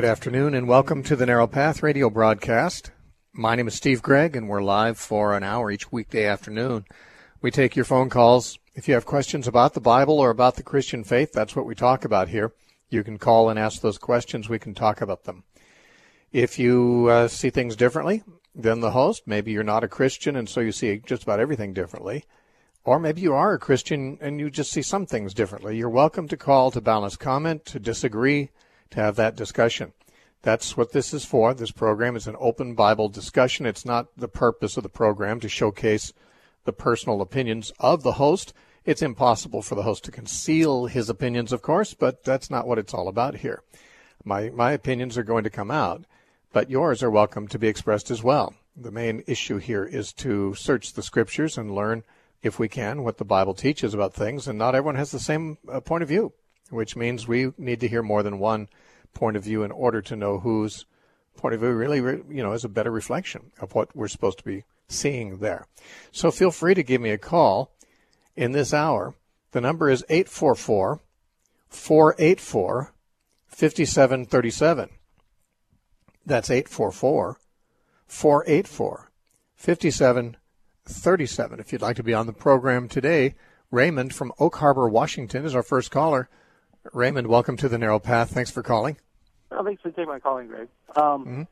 Good afternoon and welcome to the Narrow Path radio broadcast. My name is Steve Gregg and we're live for an hour each weekday afternoon. We take your phone calls. If you have questions about the Bible or about the Christian faith, that's what we talk about here. You can call and ask those questions. We can talk about them. If you see things differently than the host, maybe you're not a Christian and so you see just about everything differently. Or maybe you are a Christian and you just see some things differently. You're welcome to call, to balance comment, to disagree, to have that discussion. That's what this is for. This program is an open Bible discussion. It's not the purpose of the program to showcase the personal opinions of the host. It's impossible for the host to conceal his opinions, of course, but that's not what it's all about here. My opinions are going to come out, but yours are welcome to be expressed as well. The main issue here is to search the Scriptures and learn, if we can, what the Bible teaches about things, and not everyone has the same point of view, which means we need to hear more than one point of view in order to know whose point of view really, is a better reflection of what we're supposed to be seeing there. So feel free to give me a call in this hour. The number is 844-484-5737. That's 844-484-5737. If you'd like to be on the program today, Raymond from Oak Harbor, Washington is our first caller. Raymond, welcome to the Narrow Path. Thanks for calling. Oh, thanks for taking my calling, Greg. Sorry.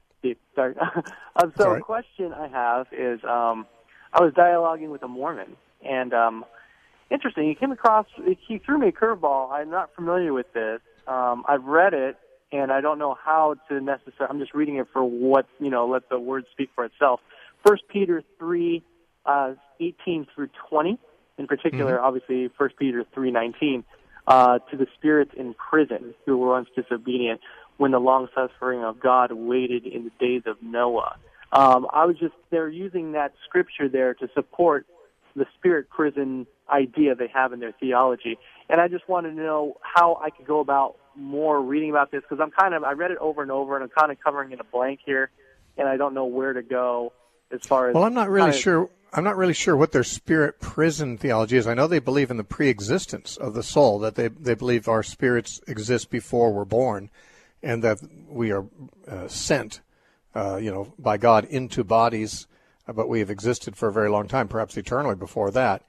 The question I have is I was dialoguing with a Mormon, and interesting, he threw me a curveball. I'm not familiar with this. I've read it, and I don't know how to necessarily, I'm just reading it for what, let the word speak for itself. 1 Peter 3, 18 through 20, in particular, obviously 1 Peter 3:19. To the spirits in prison who were once disobedient when the long-suffering of God waited in the days of Noah. They're using that scripture there to support the spirit prison idea they have in their theology. And I just wanted to know how I could go about more reading about this, because I read it over and over, and I'm kind of covering in a blank here, and I don't know where to go as far as... Well, I'm not really sure what their spirit prison theology is. I know they believe in the pre-existence of the soul, that they believe our spirits exist before we're born, and that we are sent, by God into bodies, but we have existed for a very long time, perhaps eternally before that.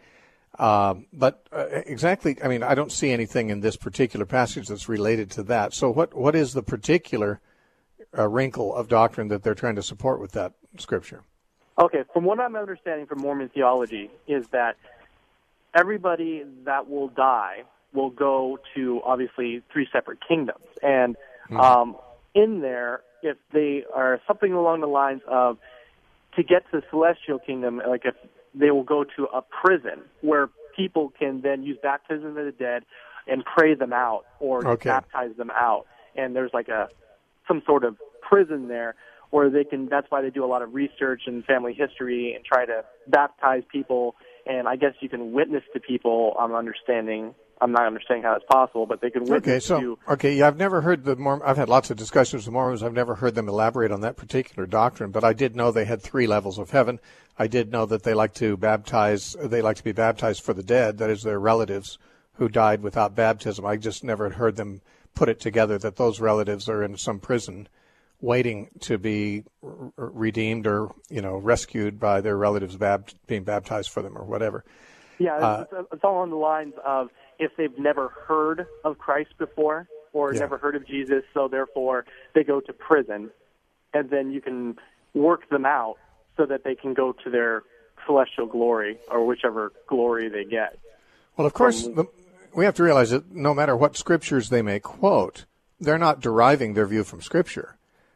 Exactly, I don't see anything in this particular passage that's related to that. So what is the particular wrinkle of doctrine that they're trying to support with that scripture? Okay, from what I'm understanding from Mormon theology is that everybody that will die will go to, obviously, 3 separate kingdoms. And in there, if they are something along the lines of, to get to the celestial kingdom, like if they will go to a prison where people can then use baptism of the dead and pray them out or baptize them out. And there's like some sort of prison there where they can, that's why they do a lot of research and family history and try to baptize people. And I guess you can witness to people. I'm not understanding how it's possible, but they can witness to... Yeah, I've never heard I've had lots of discussions with Mormons. I've never heard them elaborate on that particular doctrine, but I did know they had 3 levels of heaven. I did know that they like to be baptized for the dead, that is, their relatives who died without baptism. I just never heard them put it together that those relatives are in some prison waiting to be redeemed or, rescued by their relatives being baptized for them or whatever. Yeah, it's all on the lines of if they've never heard of Christ before or never heard of Jesus, so therefore they go to prison, and then you can work them out so that they can go to their celestial glory or whichever glory they get. Well, of course, we have to realize that no matter what scriptures they may quote, they're not deriving their view from Scripture.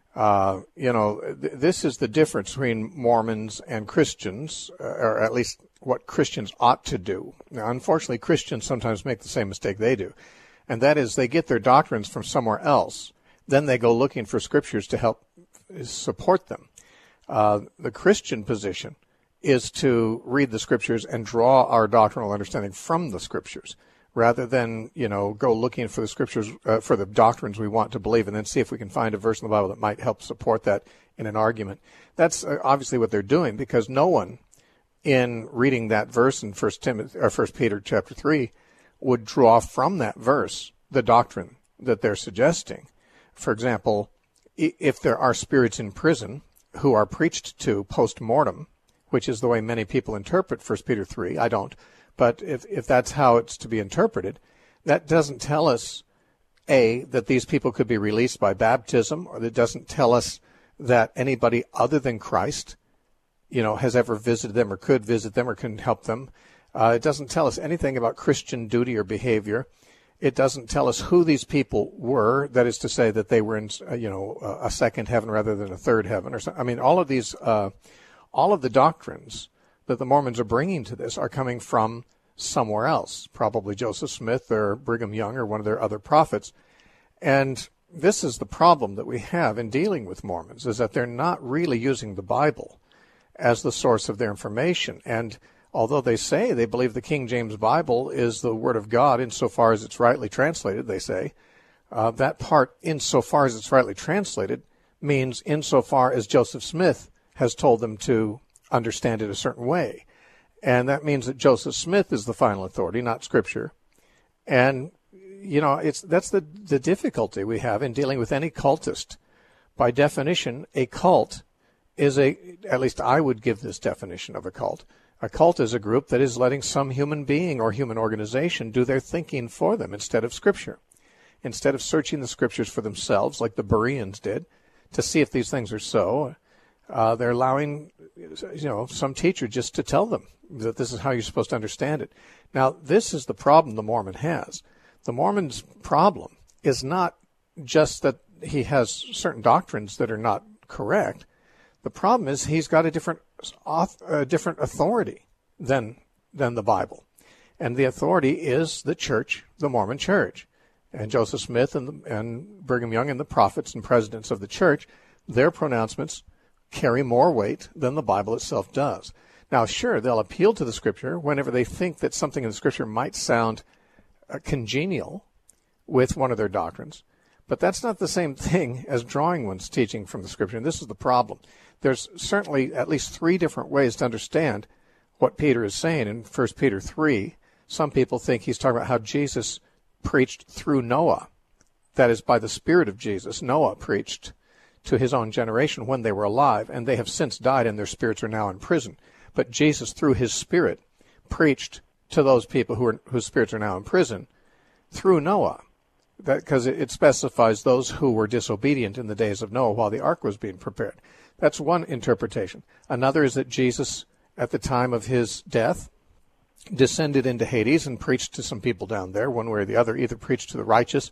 This is the difference between Mormons and Christians, or at least what Christians ought to do. Now, unfortunately, Christians sometimes make the same mistake they do, and that is they get their doctrines from somewhere else. Then they go looking for Scriptures to help support them. The Christian position is to read the Scriptures and draw our doctrinal understanding from the Scriptures, rather than, go looking for the Scriptures, for the doctrines we want to believe, and then see if we can find a verse in the Bible that might help support that in an argument. That's obviously what they're doing, because no one in reading that verse in 1 Peter chapter 3 would draw from that verse the doctrine that they're suggesting. For example, if there are spirits in prison who are preached to post-mortem, which is the way many people interpret 1 Peter 3, I don't, but if that's how it's to be interpreted, that doesn't tell us, A, that these people could be released by baptism, or it doesn't tell us that anybody other than Christ, has ever visited them or could visit them or can help them. It doesn't tell us anything about Christian duty or behavior. It doesn't tell us who these people were, that is to say that they were in, a second heaven rather than a third heaven. Or something. I mean, all of the doctrines that the Mormons are bringing to this are coming from somewhere else, probably Joseph Smith or Brigham Young or one of their other prophets. And this is the problem that we have in dealing with Mormons, is that they're not really using the Bible as the source of their information. And although they say they believe the King James Bible is the Word of God insofar as it's rightly translated, they say, that part, insofar as it's rightly translated, means insofar as Joseph Smith has told them to understand it a certain way. And that means that Joseph Smith is the final authority, not Scripture. And, that's the difficulty we have in dealing with any cultist. By definition, a cult is at least I would give this definition of a cult. A cult is a group that is letting some human being or human organization do their thinking for them instead of Scripture. Instead of searching the Scriptures for themselves, like the Bereans did, to see if these things are so, they're allowing, some teacher just to tell them that this is how you're supposed to understand it. Now, this is the problem the Mormon has. The Mormon's problem is not just that he has certain doctrines that are not correct. The problem is he's got a different authority than the Bible. And the authority is the church, the Mormon church. And Joseph Smith and Brigham Young and the prophets and presidents of the church, their pronouncements carry more weight than the Bible itself does. Now, sure, they'll appeal to the Scripture whenever they think that something in the Scripture might sound congenial with one of their doctrines. But that's not the same thing as drawing one's teaching from the Scripture. And this is the problem. There's certainly at least three different ways to understand what Peter is saying in 1 Peter 3. Some people think he's talking about how Jesus preached through Noah. That is, by the Spirit of Jesus, Noah preached to his own generation when they were alive, and they have since died and their spirits are now in prison. But Jesus, through his Spirit, preached to those people whose spirits are now in prison through Noah. Because it specifies those who were disobedient in the days of Noah while the ark was being prepared. That's one interpretation. Another is that Jesus, at the time of his death, descended into Hades and preached to some people down there, one way or the other, either preached to the righteous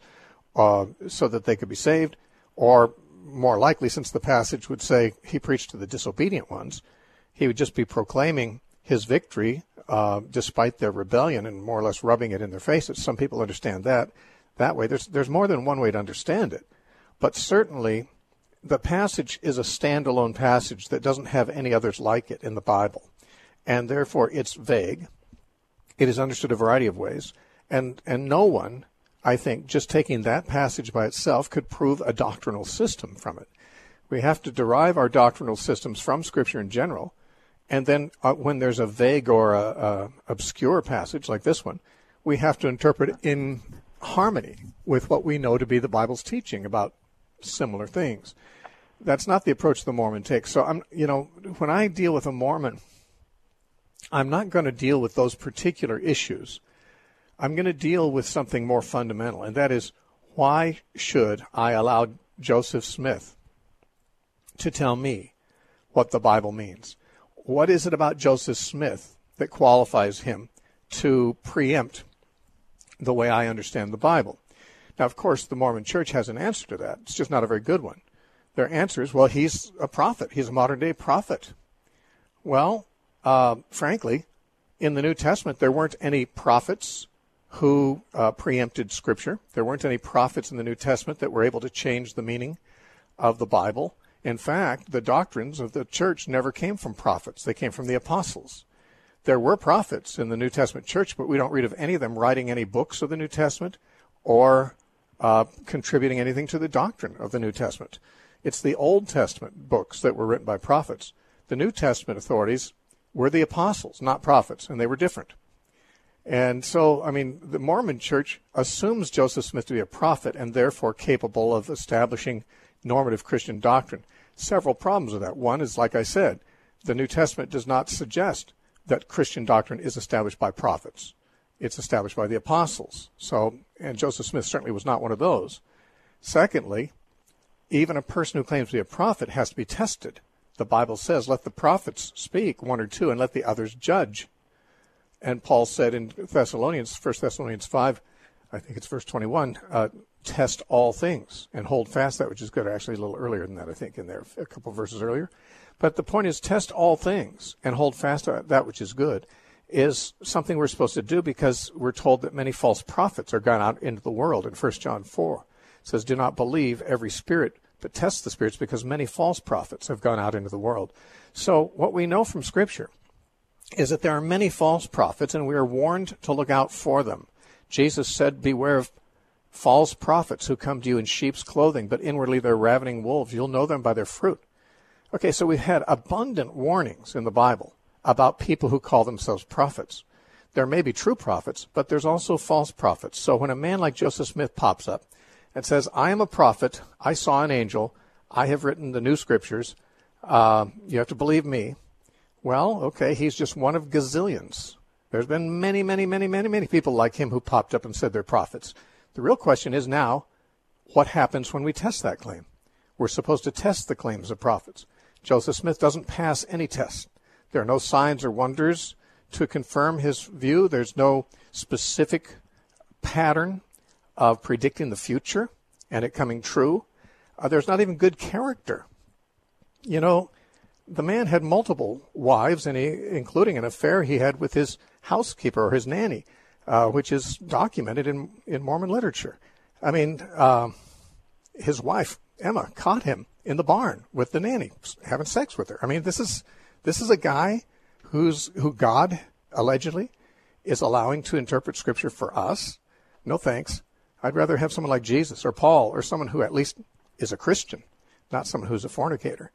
so that they could be saved, or more likely, since the passage would say he preached to the disobedient ones, he would just be proclaiming his victory despite their rebellion and more or less rubbing it in their faces. Some people understand that way. There's more than one way to understand it. But certainly the passage is a standalone passage that doesn't have any others like it in the Bible. And therefore it's vague. It is understood a variety of ways. And no one, I think, just taking that passage by itself could prove a doctrinal system from it. We have to derive our doctrinal systems from Scripture in general. And then when there's a vague or a obscure passage like this one, we have to interpret it in harmony with what we know to be the Bible's teaching about similar things. That's not the approach the Mormon takes. So when I deal with a Mormon, I'm not going to deal with those particular issues. I'm going to deal with something more fundamental, and that is, why should I allow Joseph Smith to tell me what the Bible means? What is it about Joseph Smith that qualifies him to preempt the way I understand the Bible? Now, of course, the Mormon Church has an answer to that. It's just not a very good one. Their answer is, well, he's a prophet. He's a modern-day prophet. Well, frankly, in the New Testament, there weren't any prophets who preempted Scripture. There weren't any prophets in the New Testament that were able to change the meaning of the Bible. In fact, the doctrines of the church never came from prophets. They came from the apostles. There were prophets in the New Testament church, but we don't read of any of them writing any books of the New Testament or contributing anything to the doctrine of the New Testament. It's the Old Testament books that were written by prophets. The New Testament authorities were the apostles, not prophets, and they were different. And so, the Mormon Church assumes Joseph Smith to be a prophet and therefore capable of establishing normative Christian doctrine. Several problems with that. One is, like I said, the New Testament does not suggest that Christian doctrine is established by prophets. It's established by the apostles. So, and Joseph Smith certainly was not one of those. Secondly, even a person who claims to be a prophet has to be tested. The Bible says, let the prophets speak, one or two, and let the others judge. And Paul said in Thessalonians, 1 Thessalonians 5, I think it's verse 21, test all things and hold fast that which is good. Actually, a little earlier than that, I think, in there, a couple of verses earlier. But the point is, test all things and hold fast that which is good is something we're supposed to do because we're told that many false prophets are gone out into the world. In 1 John 4, it says, do not believe every spirit, but test the spirits, because many false prophets have gone out into the world. So what we know from Scripture is that there are many false prophets, and we are warned to look out for them. Jesus said, beware of false prophets who come to you in sheep's clothing, but inwardly they're ravening wolves. You'll know them by their fruit. Okay, so we've had abundant warnings in the Bible about people who call themselves prophets. There may be true prophets, but there's also false prophets. So when a man like Joseph Smith pops up and says, I am a prophet, I saw an angel, I have written the new scriptures, you have to believe me. Well, okay, he's just one of gazillions. There's been many, many, many, many, many people like him who popped up and said they're prophets. The real question is now, what happens when we test that claim? We're supposed to test the claims of prophets. Joseph Smith doesn't pass any tests. There are no signs or wonders to confirm his view. There's no specific pattern of predicting the future and it coming true. There's not even good character. You know, the man had multiple wives, and including an affair he had with his housekeeper or his nanny, which is documented in Mormon literature. I mean, his wife, Emma, caught him in the barn with the nanny, having sex with her. I mean, this is a guy who God, allegedly, is allowing to interpret Scripture for us. No thanks. I'd rather have someone like Jesus or Paul or someone who at least is a Christian, not someone who's a fornicator.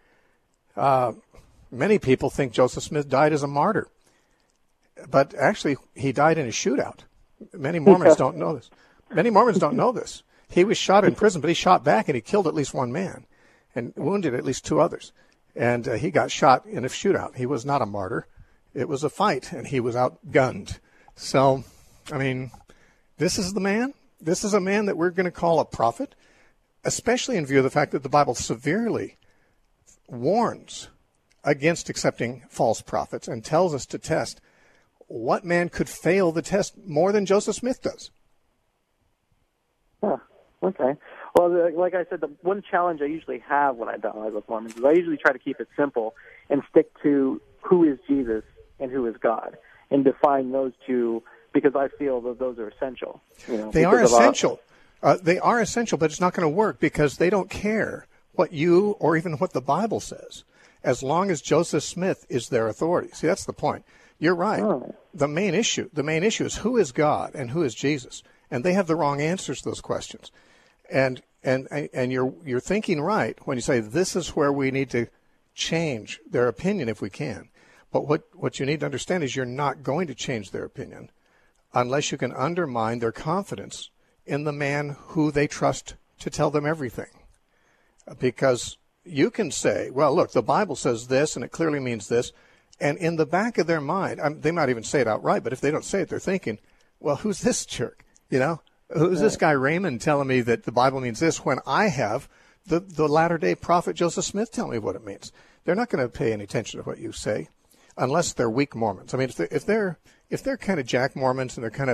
Many people think Joseph Smith died as a martyr, but actually he died in a shootout. Many Mormons don't know this. Many Mormons don't know this. He was shot in prison, but he shot back and he killed at least one man and wounded at least two others. And he got shot in a shootout. He was not a martyr. It was a fight, and he was outgunned. So, I mean, this is the man. This is a man that we're going to call a prophet, especially in view of the fact that the Bible severely warns against accepting false prophets and tells us to test. What man could fail the test more than Joseph Smith does? Huh. Okay. Well, like I said, the one challenge I usually have when I dialogue with Mormons is I usually try to keep it simple and stick to who is Jesus and who is God and define those two, because I feel that those are essential. They are essential. They are essential, but it's not going to work because they don't care what you or even what the Bible says, as long as Joseph Smith is their authority. See, that's the point. You're right. Oh. The main issue is who is God and who is Jesus, and they have the wrong answers to those questions. And you're thinking right when you say this is where we need to change their opinion if we can. But what you need to understand is you're not going to change their opinion unless you can undermine their confidence in the man who they trust to tell them everything. Because you can say, well, look, the Bible says this, and it clearly means this. And in the back of their mind, they might even say it outright, but if they don't say it, they're thinking, well, who's this jerk? Who's this guy Raymond telling me that the Bible means this when I have the latter-day prophet Joseph Smith tell me what it means? They're not going to pay any attention to what you say unless they're weak Mormons. I mean, if they're kind of Jack Mormons and they're kind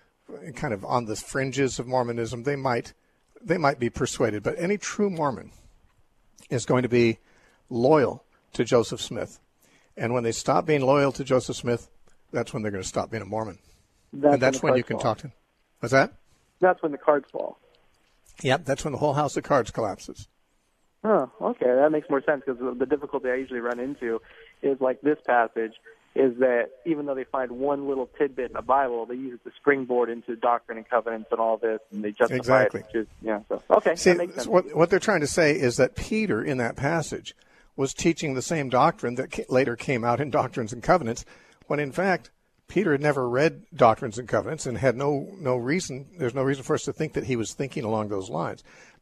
of on the fringes of Mormonism, they might be persuaded. But any true Mormon is going to be loyal to Joseph Smith. And when they stop being loyal to Joseph Smith, that's when they're going to stop being a Mormon. That's when you can talk to him. What's that? That's when the cards fall. Yep, that's when the whole house of cards collapses. Oh, okay. That makes more sense, because the difficulty I usually run into is like this passage is that even though they find one little tidbit in the Bible, they use it to springboard into Doctrine and Covenants and all this, and they justify exactly. it. Which is, so, okay, See, that makes sense. What they're trying to say is that Peter, in that passage, was teaching the same doctrine that later came out in Doctrines and Covenants, when in fact Peter had never read Doctrines and Covenants and had no reason. There's no reason for us to think that he was thinking along those lines.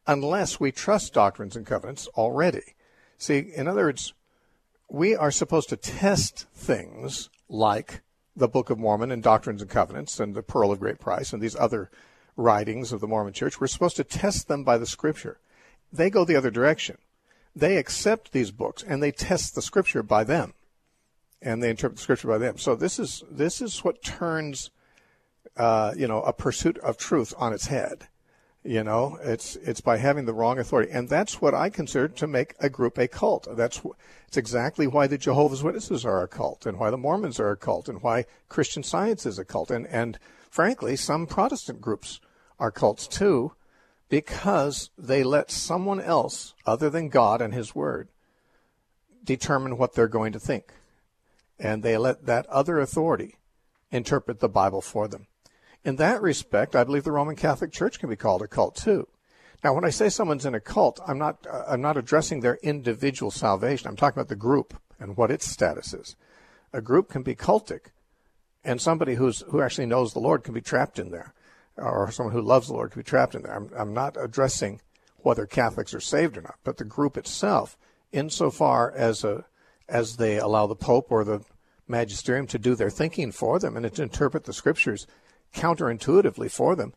unless we trust Doctrines and Covenants already. See, in other words, we are supposed to test things like the Book of Mormon and Doctrines and Covenants and the Pearl of Great Price and these other writings of the Mormon Church. We're supposed to test them by the Scripture. They go the other direction. They accept these books and they test the Scripture by them, and they interpret the Scripture by them. So this is what turns, a pursuit of truth on its head. It's by having the wrong authority, and that's what I consider to make a group a cult. It's exactly why the Jehovah's Witnesses are a cult, and why the Mormons are a cult, and why Christian Science is a cult, and frankly, some Protestant groups are cults too, because they let someone else other than God and His Word determine what they're going to think, and they let that other authority interpret the Bible for them. In that respect, I believe the Roman Catholic Church can be called a cult too. Now, when I say someone's in a cult, I'm not addressing their individual salvation. I'm talking about the group and what its status is. A group can be cultic, and somebody who actually knows the Lord can be trapped in there, or someone who loves the Lord can be trapped in there. I'm not addressing whether Catholics are saved or not, but the group itself, insofar as they allow the Pope or the magisterium to do their thinking for them and to interpret the Scriptures counterintuitively for them,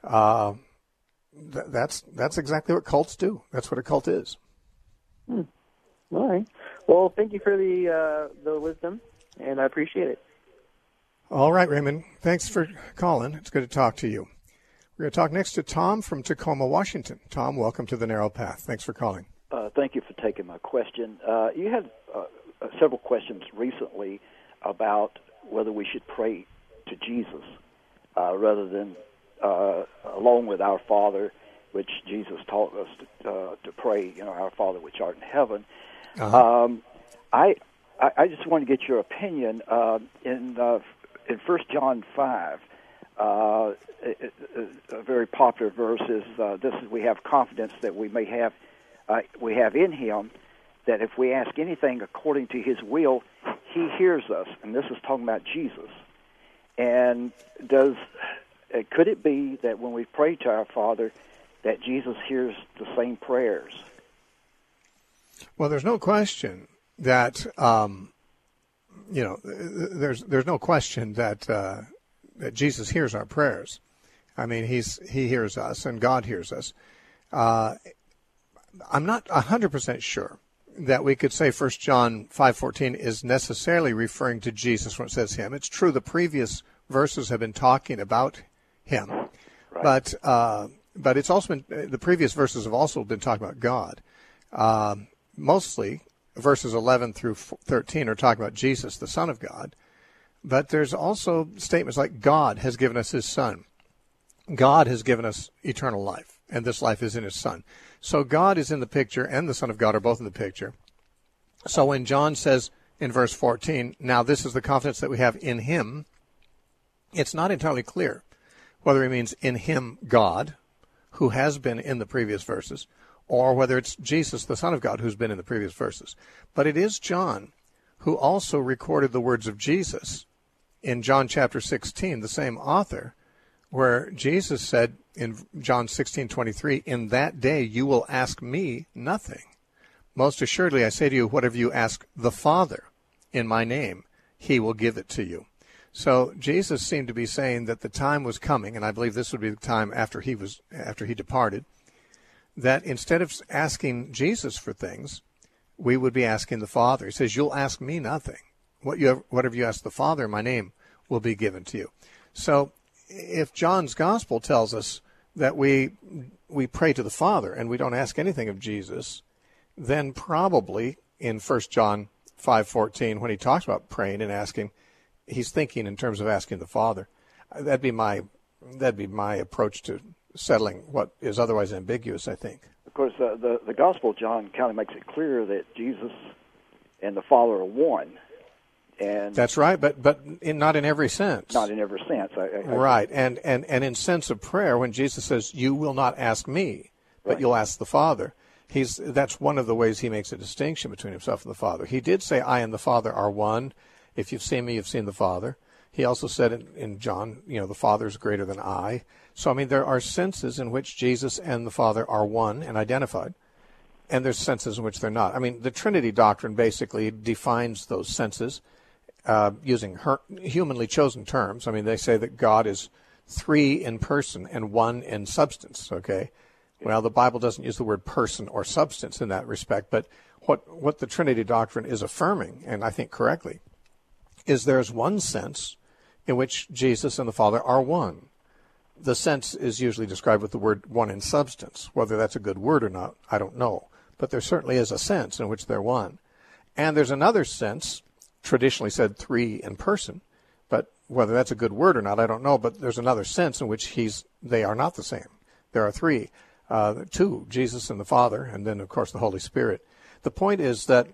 that's exactly what cults do. That's what a cult is. All right. Well, thank you for the wisdom, and I appreciate it. All right, Raymond. Thanks for calling. It's good to talk to you. We're going to talk next to Tom from Tacoma, Washington. Tom, welcome to The Narrow Path. Thanks for calling. Thank you for taking my question. You had several questions recently about whether we should pray to Jesus rather than along with our Father, which Jesus taught us to pray, our Father which art in heaven. Uh-huh. I just want to get your opinion in 1 John 5. A very popular verse is this: is we have confidence that we have in Him, that if we ask anything according to His will, He hears us. And this is talking about Jesus. And could it be that when we pray to our Father, that Jesus hears the same prayers? Well, there's no question that there's no question that Jesus hears our prayers. I mean, He hears us, and God hears us. I'm not 100% sure that we could say 1 John 5:14 is necessarily referring to Jesus when it says Him. It's true the previous verses have been talking about Him, right. But it's also been, the previous verses have also been talking about God. Mostly verses 11 through 13 are talking about Jesus, the Son of God. But there's also statements like God has given us His Son. God has given us eternal life, and this life is in His Son. So God is in the picture, and the Son of God are both in the picture. So when John says in verse 14, now this is the confidence that we have in Him, it's not entirely clear whether he means in Him, God, who has been in the previous verses, or whether it's Jesus, the Son of God, who's been in the previous verses. But it is John who also recorded the words of Jesus in John chapter 16, the same author, where Jesus said in John 16:23, in that day you will ask me nothing. Most assuredly I say to you, whatever you ask the Father in my name, He will give it to you. So Jesus seemed to be saying that the time was coming, and I believe this would be the time after he departed, that instead of asking Jesus for things, we would be asking the Father. He says, you'll ask me nothing. Whatever you ask the Father in my name will be given to you. So if John's Gospel tells us that we pray to the Father and we don't ask anything of Jesus, then probably in 1 John 5:14, when he talks about praying and asking, he's thinking in terms of asking the Father. That'd be my approach to settling what is otherwise ambiguous, I think. Of course, the Gospel of John kind of makes it clear that Jesus and the Father are one. And that's right, but not in every sense. Not in every sense. Right, and in sense of prayer, when Jesus says, you will not ask me, but you'll ask the Father, that's one of the ways he makes a distinction between himself and the Father. He did say, I and the Father are one. If you've seen me, you've seen the Father. He also said in John, the Father is greater than I. So, I mean, there are senses in which Jesus and the Father are one and identified, and there's senses in which they're not. I mean, the Trinity doctrine basically defines those senses using humanly chosen terms. I mean, they say that God is 3 in person and 1 in substance, okay? Well, the Bible doesn't use the word person or substance in that respect, but what the Trinity doctrine is affirming, and I think correctly, is there's one sense in which Jesus and the Father are one. The sense is usually described with the word 1 in substance. Whether that's a good word or not, I don't know. But there certainly is a sense in which they're one. And there's another sense, traditionally said 3 in person, but whether that's a good word or not, I don't know. But there's another sense in which they are not the same. There are 3, 2, Jesus and the Father, and then, of course, the Holy Spirit. The point is that,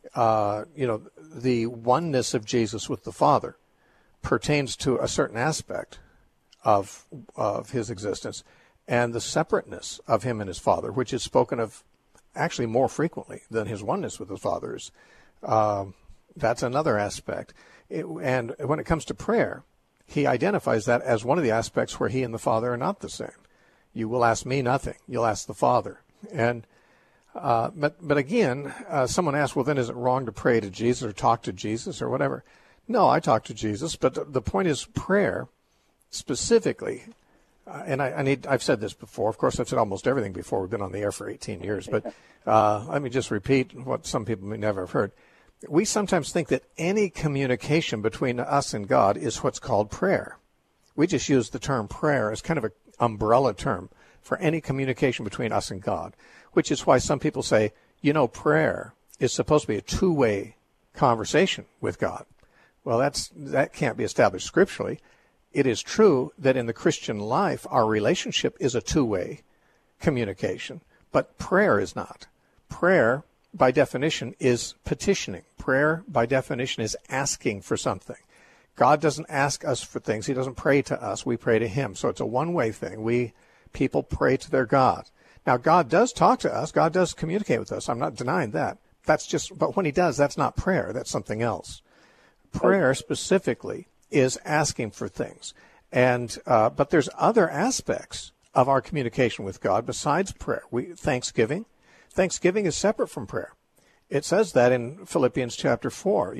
the oneness of Jesus with the Father pertains to a certain aspect of his existence, and the separateness of him and his Father, which is spoken of actually more frequently than his oneness with his Father is. That's another aspect. And when it comes to prayer, he identifies that as one of the aspects where he and the Father are not the same. You will ask me nothing. You'll ask the Father. And but again, someone asked, well, then is it wrong to pray to Jesus or talk to Jesus or whatever? No, I talk to Jesus, but the point is prayer specifically, and I've said this before. Of course, I've said almost everything before. We've been on the air for 18 years, but let me just repeat what some people may never have heard. We sometimes think that any communication between us and God is what's called prayer. We just use the term prayer as kind of an umbrella term for any communication between us and God, which is why some people say, prayer is supposed to be a two-way conversation with God. Well, that can't be established scripturally. It is true that in the Christian life, our relationship is a two-way communication, but prayer is not. Prayer, by definition, is petitioning. Prayer, by definition, is asking for something. God doesn't ask us for things. He doesn't pray to us. We pray to him. So it's a one-way thing. People pray to their God. Now, God does talk to us. God does communicate with us. I'm not denying that. But when he does, that's not prayer. That's something else. Prayer specifically is asking for things. And but there's other aspects of our communication with God besides prayer. Thanksgiving. Thanksgiving is separate from prayer. It says that in Philippians chapter 4,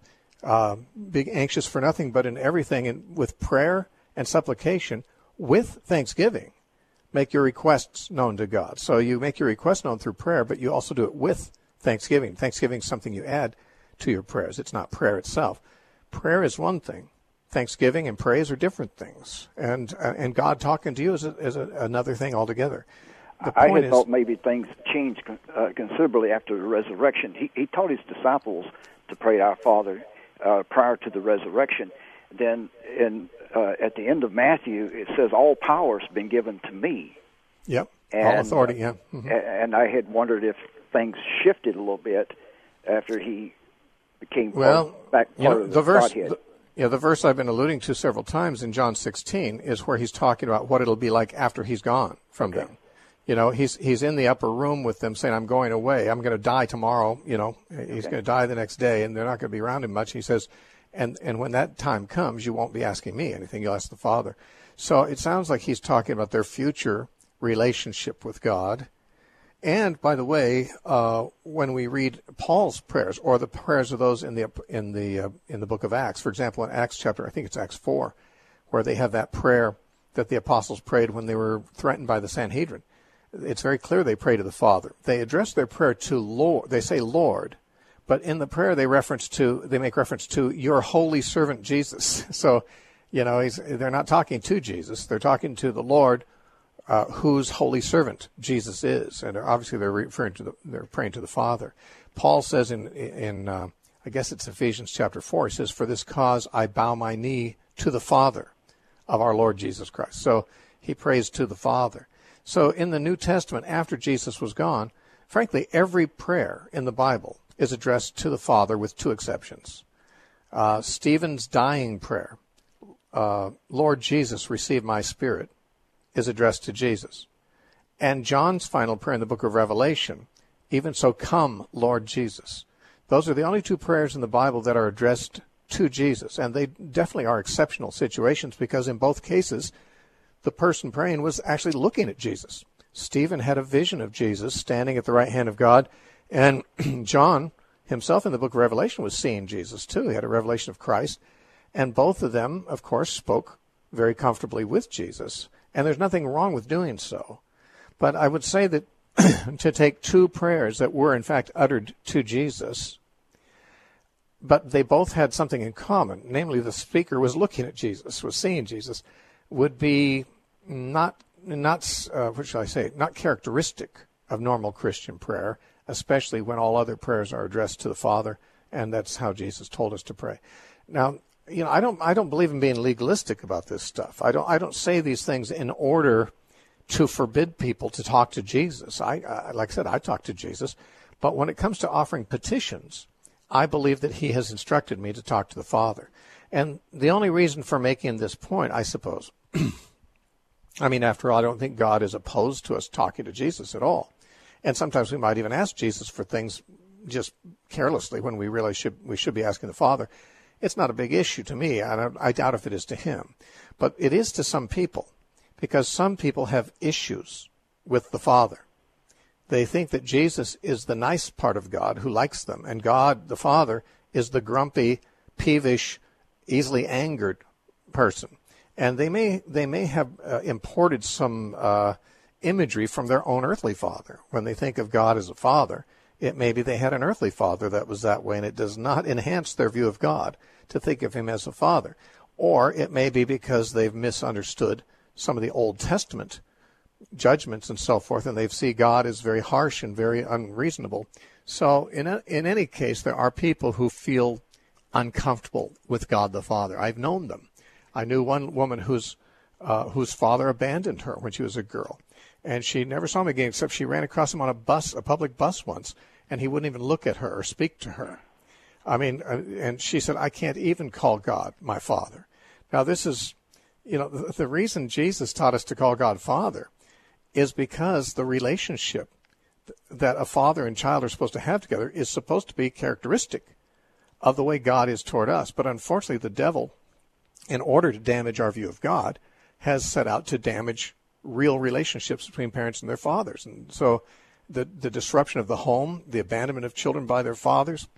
be anxious for nothing, but in everything, with prayer and supplication, with thanksgiving, make your requests known to God. So you make your requests known through prayer, but you also do it with thanksgiving. Thanksgiving is something you add to your prayers. It's not prayer itself. Prayer is one thing. Thanksgiving and praise are different things. And God talking to you is another thing altogether. I had thought maybe things changed considerably after the resurrection. He taught his disciples to pray to our Father prior to the resurrection. Then at the end of Matthew, it says, all power has been given to me. Yep, all authority, yeah. Mm-hmm. And I had wondered if things shifted a little bit after he became part of the Godhead. The verse I've been alluding to several times in John 16 is where he's talking about what it'll be like after he's gone from them. He's in the upper room with them saying, I'm going away. I'm going to die tomorrow. He's going to die the next day, and they're not going to be around him much. He says, and when that time comes, you won't be asking me anything. You'll ask the Father. So it sounds like he's talking about their future relationship with God. And by the way, when we read Paul's prayers or the prayers of those in the book of Acts, for example, in Acts chapter, I think it's Acts 4, where they have that prayer that the apostles prayed when they were threatened by the Sanhedrin. It's very clear they pray to the Father. They address their prayer to Lord. They say Lord, but in the prayer they make reference to your holy servant Jesus. So, they're not talking to Jesus. They're talking to the Lord, whose holy servant Jesus is, and obviously they're praying to the Father. Paul says in I guess it's Ephesians chapter 4. He says, "For this cause I bow my knee to the Father of our Lord Jesus Christ." So he prays to the Father. So in the New Testament, after Jesus was gone, frankly, every prayer in the Bible is addressed to the Father with two exceptions. Stephen's dying prayer, Lord Jesus, receive my spirit, is addressed to Jesus. And John's final prayer in the book of Revelation, even so come, Lord Jesus. Those are the only two prayers in the Bible that are addressed to Jesus. And they definitely are exceptional situations, because in both cases, the person praying was actually looking at Jesus. Stephen had a vision of Jesus standing at the right hand of God, and John himself in the book of Revelation was seeing Jesus too. He had a revelation of Christ, and both of them, of course, spoke very comfortably with Jesus, and there's nothing wrong with doing so. But I would say that to take two prayers that were in fact uttered to Jesus, but they both had something in common, namely the speaker was looking at Jesus, was seeing Jesus, would be not what shall I say, not characteristic of normal Christian prayer, especially when all other prayers are addressed to the Father, and that's how Jesus told us to pray. Now, I don't believe in being legalistic about this stuff. I don't say these things in order to forbid people to talk to Jesus. Like I said, I talk to Jesus, but when it comes to offering petitions, I believe that he has instructed me to talk to the Father. And the only reason for making this point, I suppose, I mean, after all, I don't think God is opposed to us talking to Jesus at all. And sometimes we might even ask Jesus for things just carelessly when we really should be asking the Father. It's not a big issue to me. I doubt if it is to him. But it is to some people, because some people have issues with the Father. They think that Jesus is the nice part of God who likes them, and God, the Father, is the grumpy, peevish, easily angered person. And they may have imported some imagery from their own earthly father. When they think of God as a father, it may be they had an earthly father that was that way, and it does not enhance their view of God to think of him as a father. Or it may be because they've misunderstood some of the Old Testament judgments and so forth, and they see God as very harsh and very unreasonable. So in any case, there are people who feel uncomfortable with God the Father. I've known them. I knew one woman whose father abandoned her when she was a girl, and she never saw him again except she ran across him on a public bus once, and he wouldn't even look at her or speak to her. I mean, and she said, I can't even call God my Father. Now, this is, the reason Jesus taught us to call God Father is because the relationship that a father and child are supposed to have together is supposed to be characteristic of the way God is toward us. But unfortunately, the devil, in order to damage our view of God, has set out to damage real relationships between parents and their fathers. And so the disruption of the home, the abandonment of children by their fathers,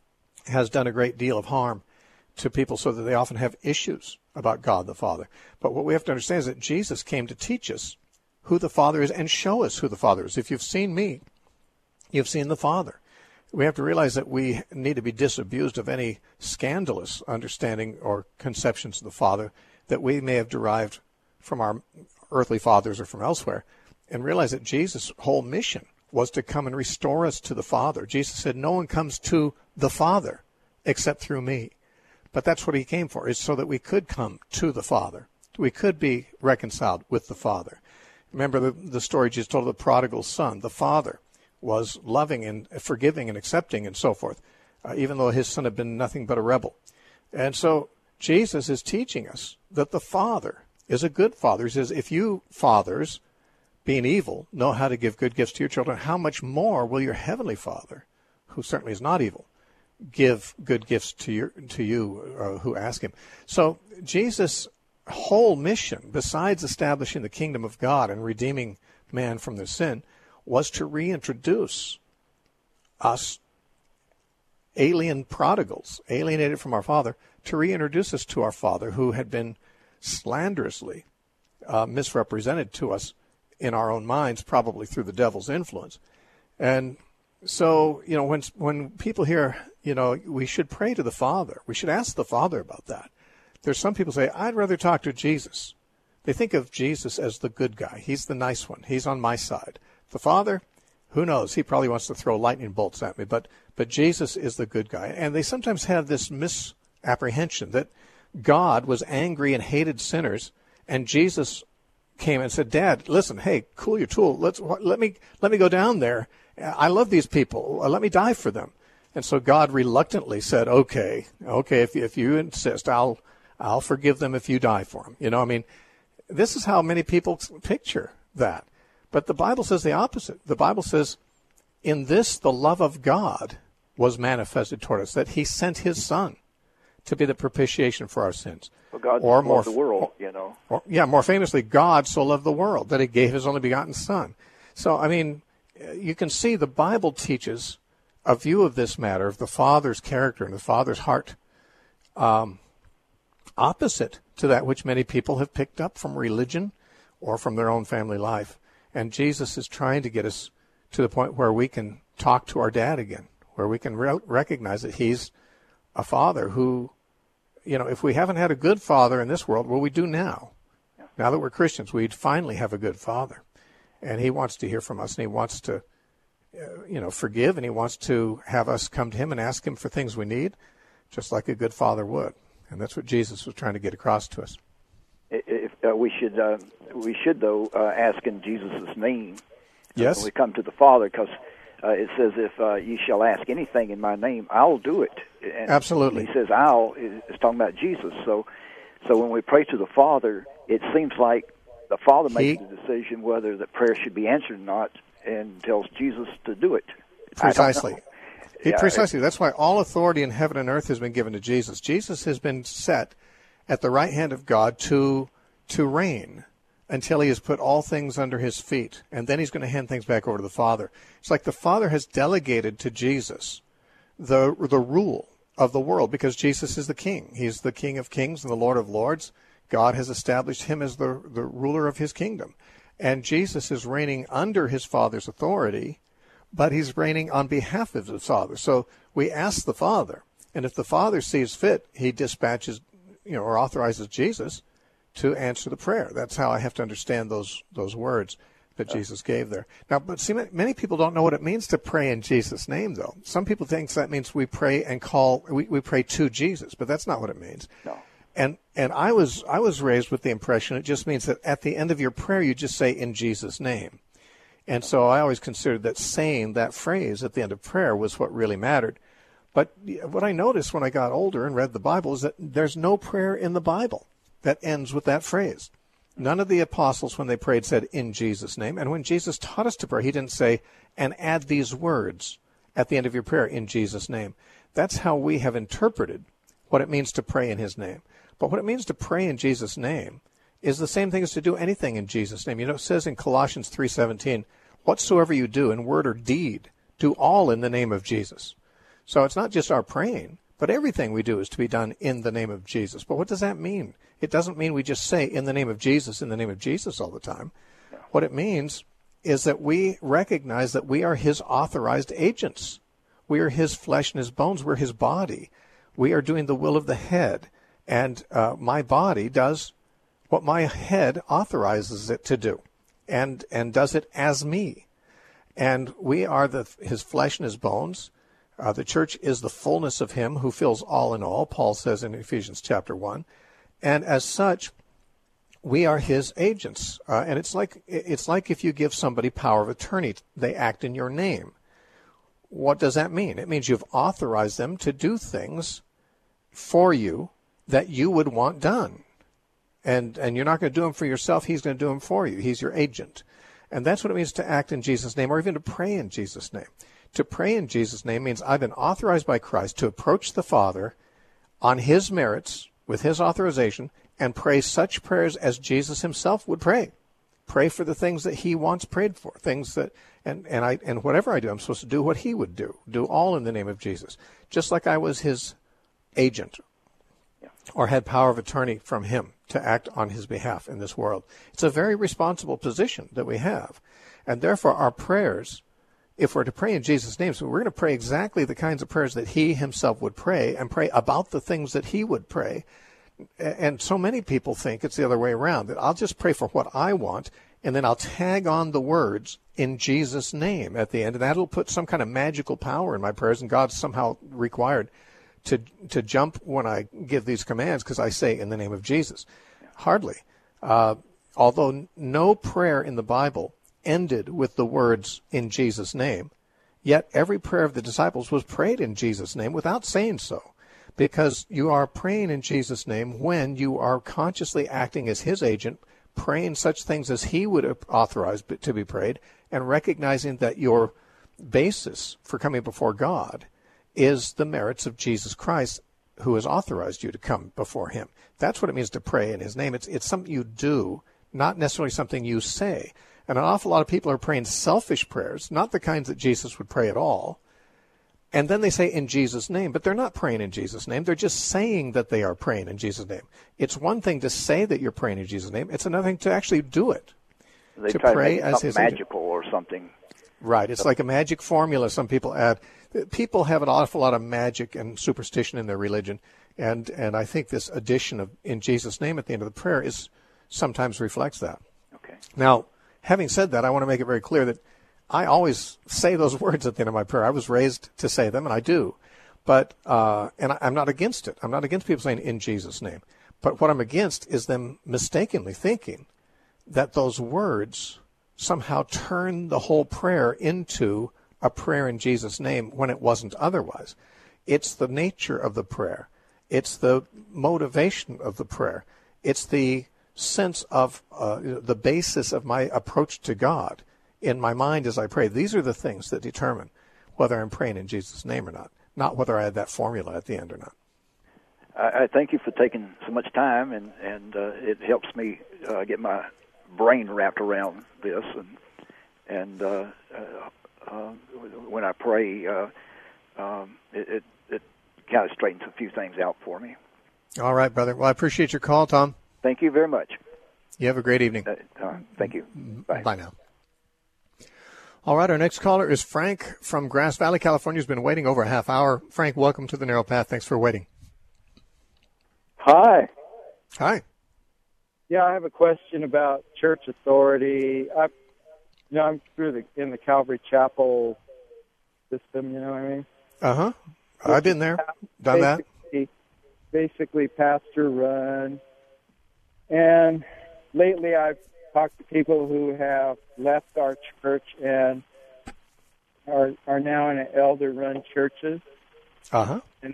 has done a great deal of harm to people, so that they often have issues about God the Father. But what we have to understand is that Jesus came to teach us who the Father is and show us who the Father is. If you've seen me, you've seen the Father. We have to realize that we need to be disabused of any scandalous understanding or conceptions of the Father that we may have derived from our earthly fathers or from elsewhere, and realize that Jesus' whole mission was to come and restore us to the Father. Jesus said, no one comes to the Father except through me. But that's what he came for, is so that we could come to the Father. We could be reconciled with the Father. Remember the story Jesus told of the prodigal son. The father was loving and forgiving and accepting and so forth, even though his son had been nothing but a rebel. And so Jesus is teaching us that the Father is a good Father. He says, if you fathers, being evil, know how to give good gifts to your children, how much more will your heavenly Father, who certainly is not evil, give good gifts to you who ask him. So Jesus' whole mission, besides establishing the kingdom of God and redeeming man from their sin, was to reintroduce us, alien prodigals, alienated from our Father, to reintroduce us to our Father, who had been slanderously misrepresented to us in our own minds, probably through the devil's influence. And so, when people hear, we should pray to the Father, we should ask the Father about that. There's some people say, I'd rather talk to Jesus. They think of Jesus as the good guy. He's the nice one. He's on my side. The Father, who knows? He probably wants to throw lightning bolts at me, but Jesus is the good guy. And they sometimes have this misapprehension that God was angry and hated sinners, and Jesus came and said, Dad, listen, hey, cool your tool. Let me go down there. I love these people. Let me die for them. And so God reluctantly said, okay, if you insist, I'll forgive them if you die for them. This is how many people picture that. But the Bible says the opposite. The Bible says, in this the love of God was manifested toward us, that he sent his Son to be the propitiation for our sins. Well, God or loved the world, you know. More famously, God so loved the world that he gave his only begotten Son. So, I mean, you can see the Bible teaches a view of this matter, of the Father's character and the Father's heart, opposite to that which many people have picked up from religion or from their own family life. And Jesus is trying to get us to the point where we can talk to our dad again, where we can recognize that he's a father who, you know, if we haven't had a good father in this world, well, we do now. Now that we're Christians, we finally have a good father. And he wants to hear from us, and he wants to, forgive, and he wants to have us come to him and ask him for things we need, just like a good father would. And that's what Jesus was trying to get across to us. If we should though ask in Jesus' name. Yes. When we come to the Father, because it says, if you shall ask anything in my name, I'll do it. And absolutely. He says, "I'll" is talking about Jesus. So when we pray to the Father, it seems like the Father makes the decision whether the prayer should be answered or not, and tells Jesus to do it. Precisely. Precisely. That's why all authority in heaven and earth has been given to Jesus. Jesus has been set at the right hand of God to reign until he has put all things under his feet. And then he's going to hand things back over to the Father. It's like the Father has delegated to Jesus the rule of the world, because Jesus is the King. He's the King of kings and the Lord of lords. God has established him as the ruler of his kingdom. And Jesus is reigning under his Father's authority, but he's reigning on behalf of the Father. So we ask the Father, and if the Father sees fit, he dispatches, or authorizes Jesus to answer the prayer. That's how I have to understand those words that Jesus gave there. Now, but see, many people don't know what it means to pray in Jesus' name, though. Some people think that means we pray and we pray to Jesus, but that's not what it means. No. And I was raised with the impression it just means that at the end of your prayer you just say in Jesus' name. And so I always considered that saying that phrase at the end of prayer was what really mattered. But what I noticed when I got older and read the Bible is that there's no prayer in the Bible that ends with that phrase. None of the apostles, when they prayed, said in Jesus' name. And when Jesus taught us to pray, he didn't say, and add these words at the end of your prayer in Jesus' name. That's how we have interpreted what it means to pray in his name. But what it means to pray in Jesus' name is the same thing as to do anything in Jesus' name. It says in Colossians 3:17, whatsoever you do in word or deed, do all in the name of Jesus. So it's not just our praying, but everything we do is to be done in the name of Jesus. But what does that mean? It doesn't mean we just say in the name of Jesus all the time. What it means is that we recognize that we are his authorized agents. We are his flesh and his bones. We're his body. We are doing the will of the head. And my body does what my head authorizes it to do, and does it as me. And we are his flesh and his bones. The church is the fullness of him who fills all in all, Paul says in Ephesians chapter 1. And as such, we are his agents. And it's like if you give somebody power of attorney, they act in your name. What does that mean? It means you've authorized them to do things for you that you would want done. And you're not going to do them for yourself. He's going to do them for you. He's your agent. And that's what it means to act in Jesus' name, or even to pray in Jesus' name. To pray in Jesus' name means I've been authorized by Christ to approach the Father on his merits, with his authorization, and pray such prayers as Jesus himself would pray. Pray for the things that he wants prayed for. Things that, and whatever I do, I'm supposed to do what he would do. Do all in the name of Jesus. Just like I was his agent, or had power of attorney from him to act on his behalf in this world. It's a very responsible position that we have. And therefore our prayers, if we're to pray in Jesus' name, so we're going to pray exactly the kinds of prayers that he himself would pray, and pray about the things that he would pray. And so many people think it's the other way around, that I'll just pray for what I want, and then I'll tag on the words in Jesus' name at the end, and that'll put some kind of magical power in my prayers, and God's somehow required to jump when I give these commands because I say in the name of Jesus. Hardly. Although no prayer in the Bible ended with the words in Jesus' name, yet every prayer of the disciples was prayed in Jesus' name without saying so, because you are praying in Jesus' name when you are consciously acting as his agent, praying such things as he would authorize to be prayed, and recognizing that your basis for coming before God is the merits of Jesus Christ who has authorized you to come before him. That's what it means to pray in his name. It's something you do, not necessarily something you say. And an awful lot of people are praying selfish prayers, not the kinds that Jesus would pray at all. And then they say in Jesus' name, but they're not praying in Jesus' name. They're just saying that they are praying in Jesus' name. It's one thing to say that you're praying in Jesus' name. It's another thing to actually do it. They try to make it something magical or something. Right. It's like a magic formula some people add. People have an awful lot of magic and superstition in their religion. And I think this addition of in Jesus' name at the end of the prayer is sometimes reflects that. Okay. Now, having said that, I want to make it very clear that I always say those words at the end of my prayer. I was raised to say them, and I do. But and I'm not against it. I'm not against people saying in Jesus' name. But what I'm against is them mistakenly thinking that those words somehow turn the whole prayer into a prayer in Jesus' name when it wasn't otherwise. It's the nature of the prayer. It's the motivation of the prayer. It's the sense of the basis of my approach to God in my mind as I pray. These are the things that determine whether I'm praying in Jesus' name or not whether I add that formula at the end or not. I thank you for taking so much time, and it helps me get my brain wrapped around this, and when I pray, it kind of straightens a few things out for me. All right, brother. Well, I appreciate your call, Tom. Thank you very much. You have a great evening. Thank you. Bye. Bye now. All right, our next caller is Frank from Grass Valley, California. He's been waiting over a half hour. Frank, welcome to the Narrow Path. Thanks for waiting. Hi. Hi. Yeah, I have a question about church authority. I'm in the Calvary Chapel system. You know what I mean? Uh-huh. I've been there, done that. Basically pastor run. And lately I've talked to people who have left our church and are now in elder run churches. Uh-huh. And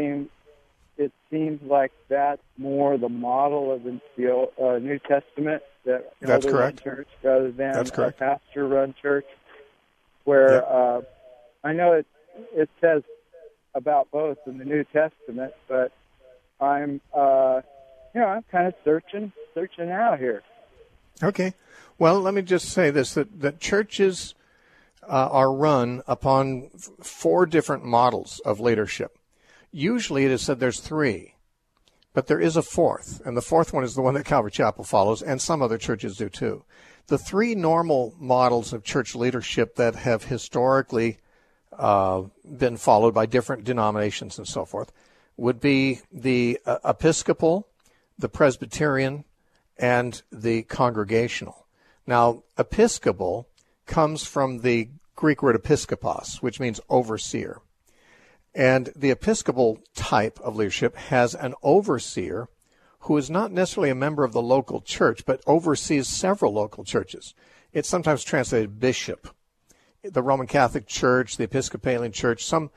it seems like that's more the model of the New Testament, that that's correct. Church rather than that's a pastor-run church. Where I know it says about both in the New Testament, but I'm kind of searching out here. Okay. Well, let me just say this: that churches are run upon four different models of leadership. Usually it is said there's three, but there is a fourth, and the fourth one is the one that Calvary Chapel follows, and some other churches do too. The three normal models of church leadership that have historically been followed by different denominations and so forth would be the Episcopal, the Presbyterian, and the Congregational. Now, Episcopal comes from the Greek word episkopos, which means overseer. And the Episcopal type of leadership has an overseer who is not necessarily a member of the local church, but oversees several local churches. It's sometimes translated bishop. The Roman Catholic Church, the Episcopalian Church, some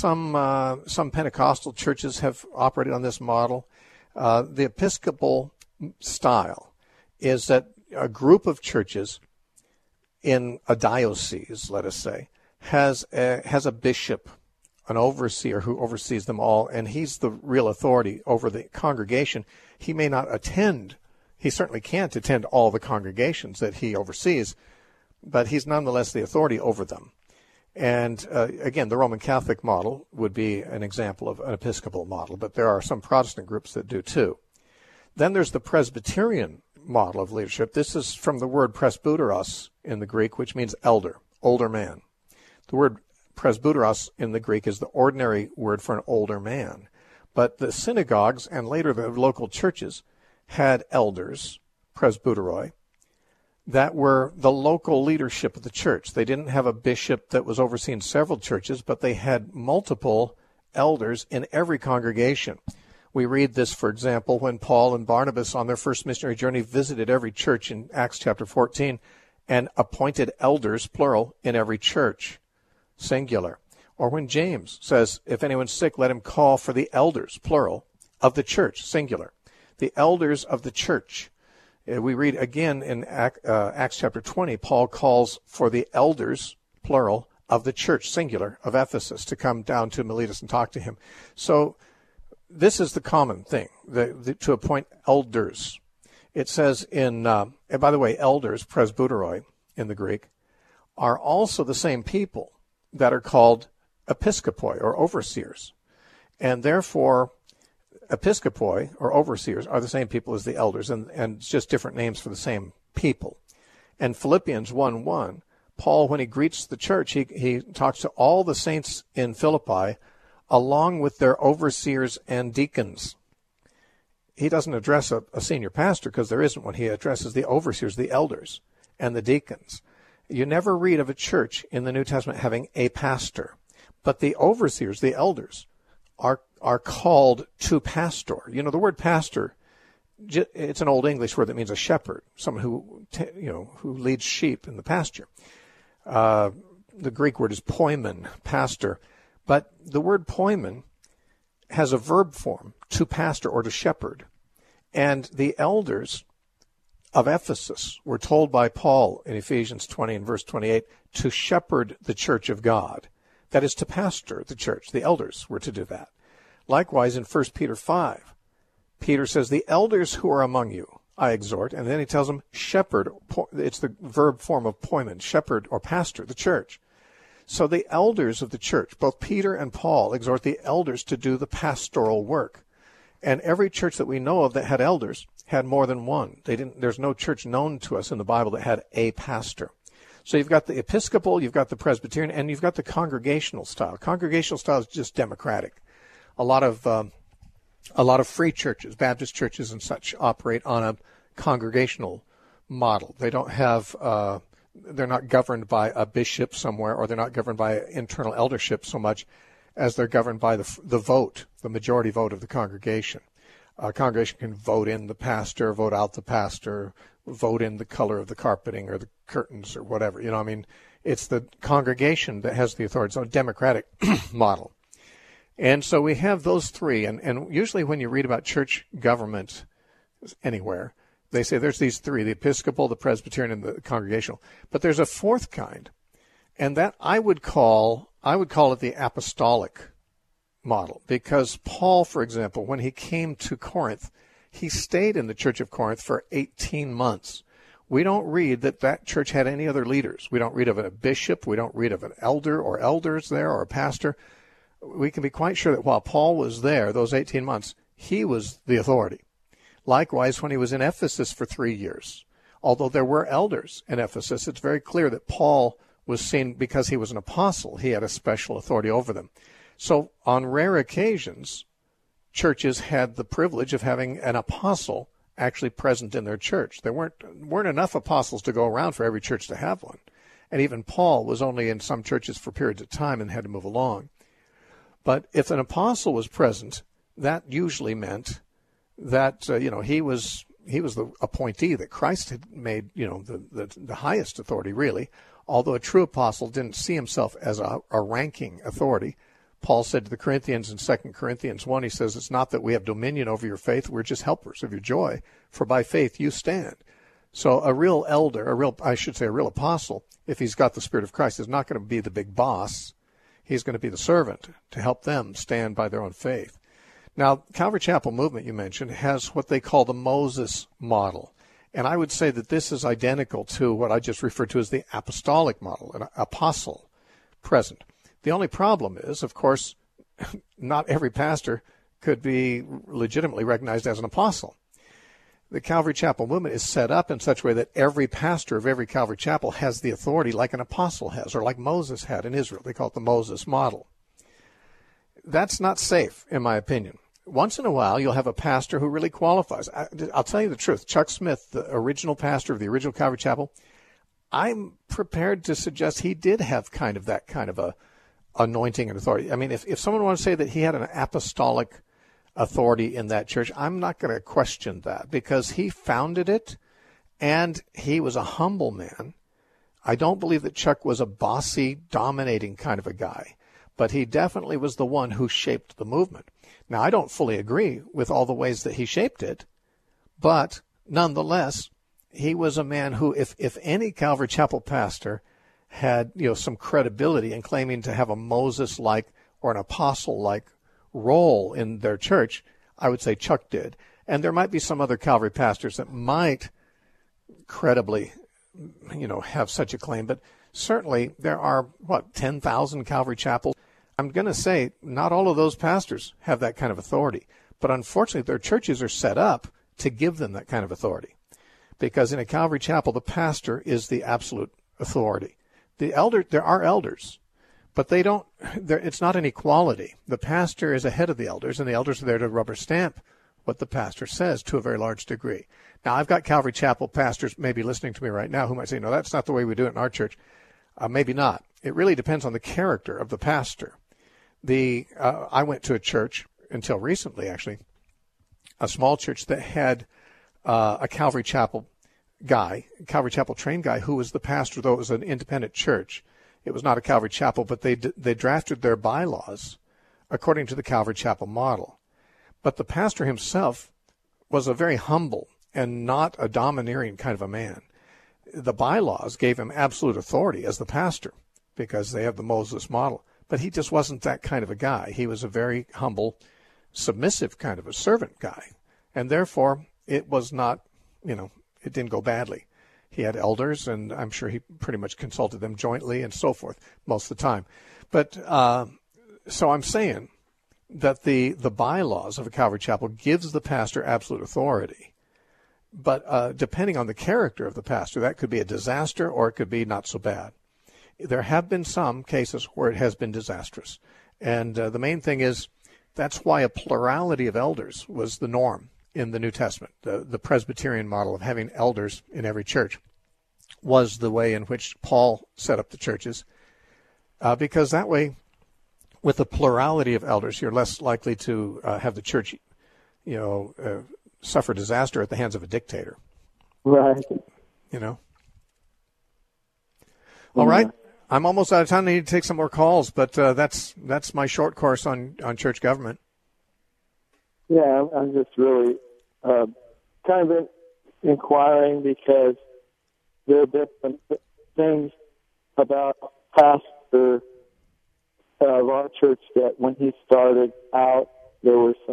Pentecostal churches have operated on this model. The Episcopal style is that a group of churches in a diocese, let us say, has a bishop, an overseer who oversees them all, and he's the real authority over the congregation. He may not attend, he certainly can't attend all the congregations that he oversees, but he's nonetheless the authority over them. And again, the Roman Catholic model would be an example of an Episcopal model, but there are some Protestant groups that do too. Then there's the Presbyterian model of leadership. This is from the word presbyteros in the Greek, which means elder, older man. The word presbyteros in the Greek is the ordinary word for an older man. But the synagogues and later the local churches had elders, presbyteroi, that were the local leadership of the church. They didn't have a bishop that was overseeing several churches, but they had multiple elders in every congregation. We read this, for example, when Paul and Barnabas on their first missionary journey visited every church in Acts chapter 14 and appointed elders, plural, in every church, singular. Or when James says, if anyone's sick, let him call for the elders, plural, of the church, singular. The elders of the church. We read again in Acts chapter 20, Paul calls for the elders, plural, of the church, singular, of Ephesus to come down to Miletus and talk to him. So this is the common thing, to appoint elders. It says in, and by the way, elders, presbyteroi in the Greek, are also the same people that are called episkopoi, or overseers. And therefore, episkopoi, or overseers, are the same people as the elders, and it's just different names for the same people. And Philippians 1:1, Paul, when he greets the church, he talks to all the saints in Philippi along with their overseers and deacons. He doesn't address a senior pastor because there isn't one. He addresses the overseers, the elders, and the deacons. You never read of a church in the New Testament having a pastor, but the overseers, the elders, are called to pastor. You know, the word pastor, it's an Old English word that means a shepherd, someone who leads sheep in the pasture. The Greek word is poimen, pastor. But the word poimen has a verb form, to pastor or to shepherd. And the elders of Ephesus were told by Paul in Ephesians 20 and verse 28 to shepherd the church of God. That is, to pastor the church. The elders were to do that. Likewise, in 1 Peter 5, Peter says, the elders who are among you, I exhort. And then he tells them, shepherd. It's the verb form of poimen, shepherd or pastor the church. So the elders of the church, both Peter and Paul, exhort the elders to do the pastoral work. And every church that we know of that had elders had more than one. There's no church known to us in the Bible that had a pastor. So you've got the Episcopal, you've got the Presbyterian, and you've got the congregational style. Congregational style is just democratic. A lot of free churches, Baptist churches and such, operate on a congregational model. They don't have, they're not governed by a bishop somewhere, or they're not governed by internal eldership so much as they're governed by the vote, the majority vote of the congregation. A congregation can vote in the pastor, vote out the pastor, vote in the color of the carpeting or the curtains or whatever. You know, I mean, it's the congregation that has the authority. It's a democratic model. And so we have those three. And usually when you read about church government anywhere, they say there's these three, the Episcopal, the Presbyterian, and the congregational. But there's a fourth kind, and that I would call it the apostolic model, because Paul, for example, when he came to Corinth, he stayed in the church of Corinth for 18 months. We don't read that church had any other leaders. We don't read of a bishop. We don't read of an elder or elders there or a pastor. We can be quite sure that while Paul was there, those 18 months, he was the authority. Likewise, when he was in Ephesus for 3 years, although there were elders in Ephesus, it's very clear that Paul was seen, because he was an apostle, he had a special authority over them. So on rare occasions, churches had the privilege of having an apostle actually present in their church. There weren't enough apostles to go around for every church to have one. And even Paul was only in some churches for periods of time and had to move along. But if an apostle was present, that usually meant that he was the appointee that Christ had made, the highest authority, really. Although a true apostle didn't see himself as a ranking authority. Paul said to the Corinthians in 2 Corinthians 1, he says, it's not that we have dominion over your faith, we're just helpers of your joy, for by faith you stand. So a real elder, a real apostle, if he's got the Spirit of Christ, is not going to be the big boss. He's going to be the servant to help them stand by their own faith. Now, Calvary Chapel Movement, you mentioned, has what they call the Moses model. And I would say that this is identical to what I just referred to as the apostolic model, an apostle present. The only problem is, of course, not every pastor could be legitimately recognized as an apostle. The Calvary Chapel Movement is set up in such a way that every pastor of every Calvary Chapel has the authority like an apostle has, or like Moses had in Israel. They call it the Moses model. That's not safe, in my opinion. Once in a while, you'll have a pastor who really qualifies. I'll tell you the truth. Chuck Smith, the original pastor of the original Calvary Chapel, I'm prepared to suggest he did have that kind of a anointing and authority. I mean, if someone wants to say that he had an apostolic authority in that church, I'm not going to question that, because he founded it and he was a humble man. I don't believe that Chuck was a bossy, dominating kind of a guy, but he definitely was the one who shaped the movement. Now, I don't fully agree with all the ways that he shaped it, but nonetheless, he was a man who, if any Calvary Chapel pastor had, some credibility in claiming to have a Moses-like or an apostle-like role in their church, I would say Chuck did. And there might be some other Calvary pastors that might credibly, have such a claim. But certainly there are, 10,000 Calvary chapels? I'm going to say not all of those pastors have that kind of authority. But unfortunately, their churches are set up to give them that kind of authority. Because in a Calvary chapel, the pastor is the absolute authority. There are elders, but it's not an equality. The pastor is ahead of the elders, and the elders are there to rubber stamp what the pastor says to a very large degree. Now, I've got Calvary Chapel pastors maybe listening to me right now who might say, no, that's not the way we do it in our church. Maybe not. It really depends on the character of the pastor. I went to a church until recently, actually, a small church that had a Calvary Chapel trained guy who was the pastor, though it was an independent church. It was not a Calvary Chapel, but they drafted their bylaws according to the Calvary Chapel model. But the pastor himself was a very humble and not a domineering kind of a man. The bylaws gave him absolute authority as the pastor because they have the Moses model. But he just wasn't that kind of a guy. He was a very humble, submissive kind of a servant guy. And therefore, it was not, it didn't go badly. He had elders, and I'm sure he pretty much consulted them jointly and so forth most of the time. But so I'm saying that the bylaws of a Calvary Chapel gives the pastor absolute authority. But depending on the character of the pastor, that could be a disaster or it could be not so bad. There have been some cases where it has been disastrous. And the main thing is that's why a plurality of elders was the norm in the New Testament. The Presbyterian model of having elders in every church was the way in which Paul set up the churches, because that way, with a plurality of elders, you're less likely to have the church, suffer disaster at the hands of a dictator. Right. All right. I'm almost out of time. I need to take some more calls, but that's my short course on church government. Yeah, I'm just really kind of inquiring because there have been some things about pastor of our church that when he started out, there was a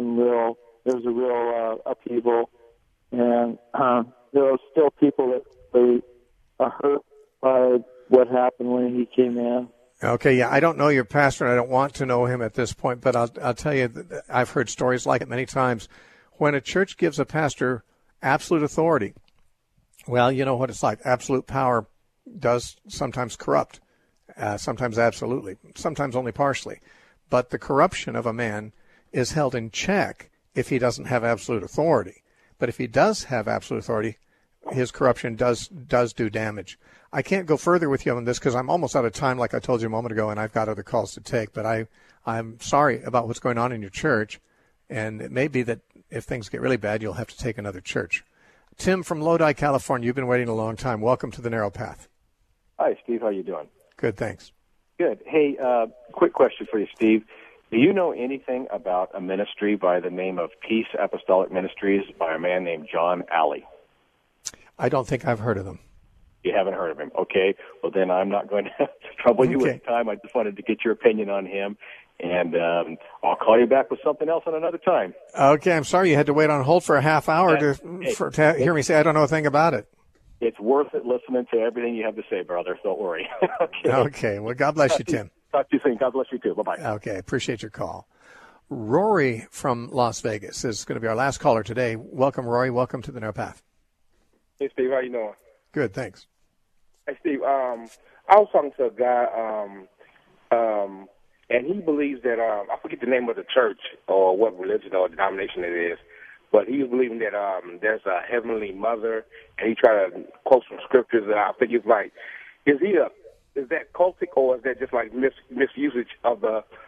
real upheaval, and there are still people that they are hurt by what happened when he came in. Okay, yeah, I don't know your pastor, and I don't want to know him at this point, but I'll tell you that I've heard stories like it many times. When a church gives a pastor absolute authority, well, you know what it's like. Absolute power does sometimes corrupt, sometimes absolutely, sometimes only partially. But the corruption of a man is held in check if he doesn't have absolute authority. But if he does have absolute authority, his corruption does do damage. I can't go further with you on this because I'm almost out of time, like I told you a moment ago, and I've got other calls to take. But I'm sorry about what's going on in your church, and it may be that if things get really bad, you'll have to take another church. Tim from Lodi, California, you've been waiting a long time. Welcome to the Narrow Path. Hi, Steve. How you doing? Good, thanks. Good. Hey, quick question for you, Steve. Do you know anything about a ministry by the name of Peace Apostolic Ministries by a man named John Alley? I don't think I've heard of them. You haven't heard of him. Okay. Well, then I'm not going to trouble you with time. I just wanted to get your opinion on him, and I'll call you back with something else on another time. Okay. I'm sorry you had to wait on hold for a half hour to hear me say I don't know a thing about it. It's worth it listening to everything you have to say, brother. Don't worry. Okay. Well, God bless you, Tim. Talk to you soon. God bless you, too. Bye-bye. Okay. Appreciate your call. Rory from Las Vegas is going to be our last caller today. Welcome, Rory. Welcome to the Narrow Path. Hey, Steve. How you doing? Good, thanks. Hey, Steve. I was talking to a guy, and he believes that I forget the name of the church or what religion or denomination it is, but he was believing that there's a heavenly mother, and he tried to quote some scriptures. And I think it's like, is that cultic or is that just like misusage of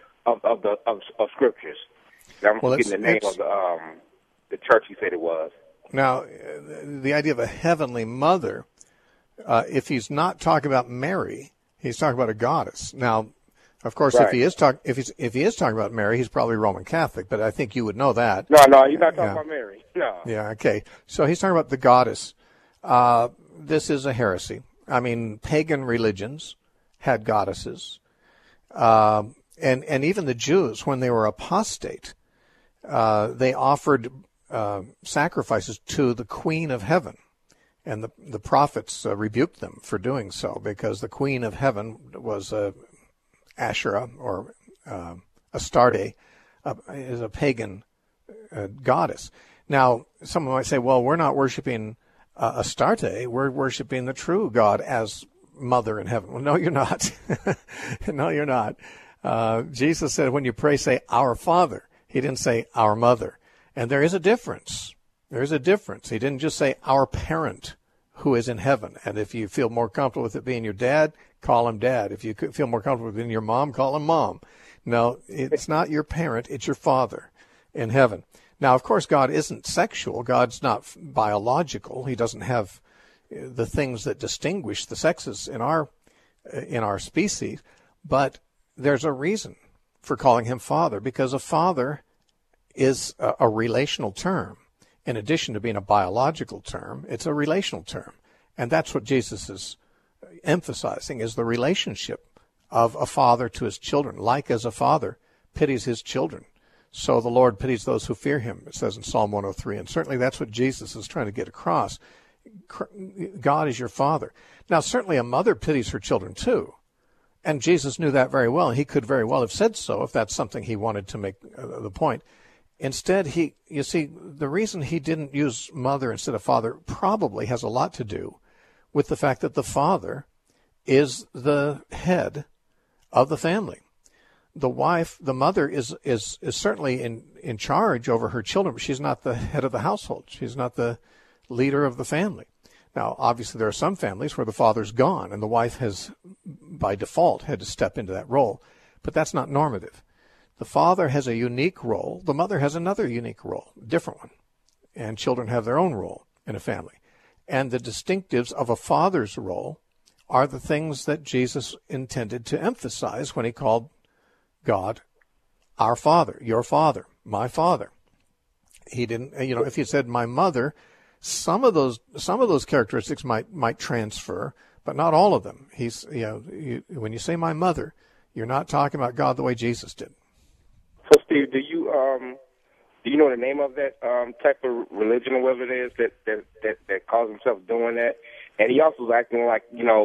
scriptures? I'm forgetting the name of the church he said it was. Now, the idea of a heavenly mother, if he's not talking about Mary, he's talking about a goddess. Now, of course, right. if he is talking about Mary, he's probably Roman Catholic, but I think you would know that. No, he's not talking about Mary. No. Yeah, okay. So he's talking about the goddess. This is a heresy. I mean, pagan religions had goddesses. And even the Jews, when they were apostate, they offered sacrifices to the Queen of Heaven. And the prophets rebuked them for doing so, because the Queen of Heaven was Asherah, or Astarte, is a pagan goddess. Now, someone might say, well, we're not worshiping Astarte, we're worshiping the true God as Mother in heaven. Well, no, you're not. No, you're not. Jesus said, when you pray, say, Our Father. He didn't say, Our Mother. And there is a difference. There is a difference. He didn't just say, Our Parent who is in heaven. And if you feel more comfortable with it being your dad, call him dad. If you feel more comfortable with it being your mom, call him mom. No, it's not your parent. It's your Father in heaven. Now, of course, God isn't sexual. God's not biological. He doesn't have the things that distinguish the sexes in our species. But there's a reason for calling him Father, because a father is a relational term. In addition to being a biological term, it's a relational term. And that's what Jesus is emphasizing, is the relationship of a father to his children. Like as a father pities his children, so the Lord pities those who fear him, it says in Psalm 103. And certainly that's what Jesus is trying to get across. God is your Father. Now, certainly a mother pities her children too. And Jesus knew that very well. He could very well have said so if that's something he wanted to make the point. Instead, you see, the reason he didn't use mother instead of father probably has a lot to do with the fact that the father is the head of the family. The wife, the mother, is certainly in charge over her children, but she's not the head of the household. She's not the leader of the family. Now, obviously, there are some families where the father's gone and the wife has, by default, had to step into that role, but that's not normative. The father has a unique role. The mother has another unique role, different one, and children have their own role in a family. And the distinctives of a father's role are the things that Jesus intended to emphasize when he called God our Father, your Father, my Father. He didn't, if he said my mother, some of those characteristics might transfer, but not all of them. When you say my mother, you're not talking about God the way Jesus did. So, Steve, do you know the name of that type of religion or whatever it is that calls himself doing that? And he also was acting like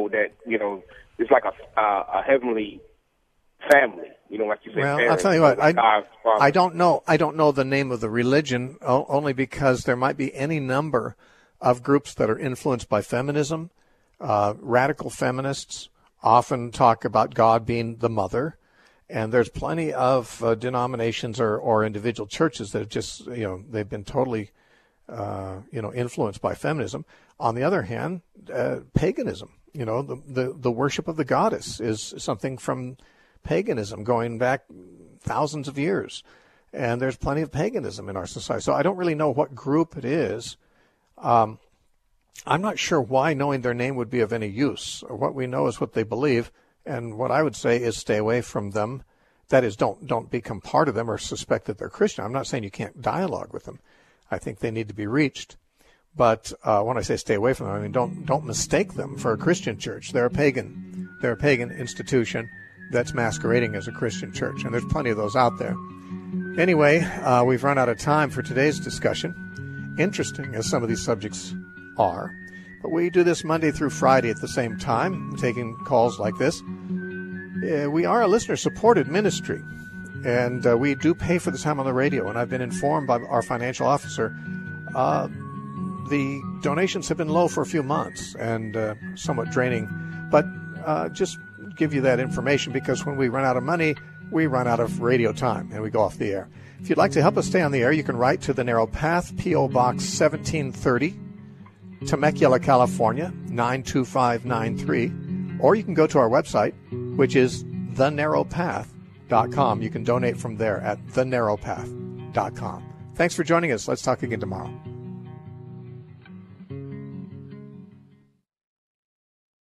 it's like a heavenly family. Like you said. Well, parents, I'll tell you what. I don't know the name of the religion, only because there might be any number of groups that are influenced by feminism. Radical feminists often talk about God being the mother. And there's plenty of denominations or individual churches that have just, they've been totally, influenced by feminism. On the other hand, paganism, the worship of the goddess is something from paganism going back thousands of years. And there's plenty of paganism in our society. So I don't really know what group it is. I'm not sure why knowing their name would be of any use. What we know is what they believe. And what I would say is stay away from them. That is, don't become part of them or suspect that they're Christian. I'm not saying you can't dialogue with them. I think they need to be reached. But when I say stay away from them, I mean don't mistake them for a Christian church. They're a pagan institution that's masquerading as a Christian church, and there's plenty of those out there. Anyway, we've run out of time for today's discussion. Interesting as some of these subjects are. But we do this Monday through Friday at the same time, taking calls like this. We are a listener-supported ministry, and we do pay for the time on the radio. And I've been informed by our financial officer the donations have been low for a few months and somewhat draining. But just give you that information, because when we run out of money, we run out of radio time and we go off the air. If you'd like to help us stay on the air, you can write to The Narrow Path, P.O. Box 1730, Temecula, California, 92593, or you can go to our website, which is thenarrowpath.com. You can donate from there at thenarrowpath.com. Thanks for joining us. Let's talk again tomorrow.